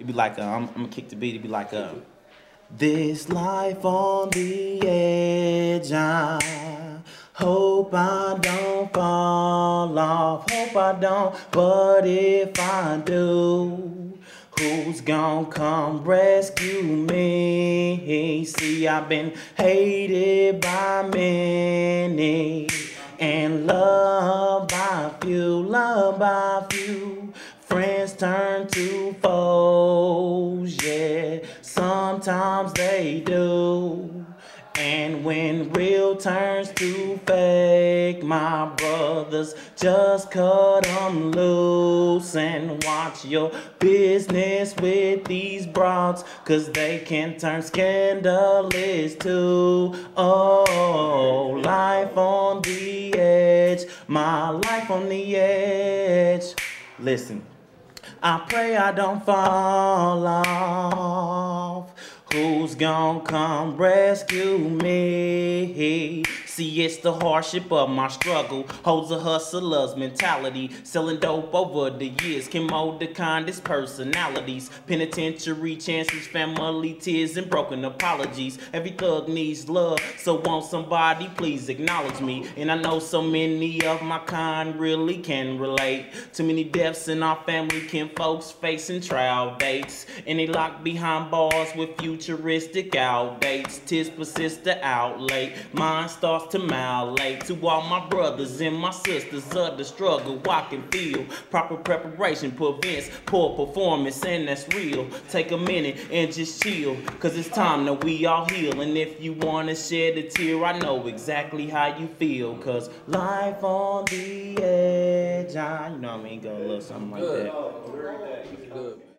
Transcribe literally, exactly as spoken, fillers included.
be like, uh, I'm, I'm gonna kick the beat. It'd be like, uh, this life on the edge, I hope I don't fall off, hope I don't, but if I do, who's gonna come rescue me? See, I've been hated by many and loved by few, loved by few. Friends turn to foes, yeah, sometimes they do. And when real turns to fake, my brothers just cut them loose and watch your business with these broads, cause they can turn scandalous too. Oh, life on the edge, my life on the edge. Listen, I pray I don't fall off. Who's gonna come rescue me? See, it's the hardship of my struggle. Holds a hustler's mentality. Selling dope over the years can mold the kindest personalities. Penitentiary chances, family tears, and broken apologies. Every thug needs love, so won't somebody please acknowledge me? And I know so many of my kind really can relate. Too many deaths in our family, kin folks facing trial dates. And they locked behind bars with futuristic outdates. Tis persist to outlay. Mine starts to malate. To all my brothers and my sisters of the struggle, I can feel. Proper preparation prevents poor performance, and that's real. Take a minute and just chill, cause it's time that we all heal. And if you wanna shed a tear, I know exactly how you feel. Cause life on the edge, I, you know what I mean, go a little something like that. Good.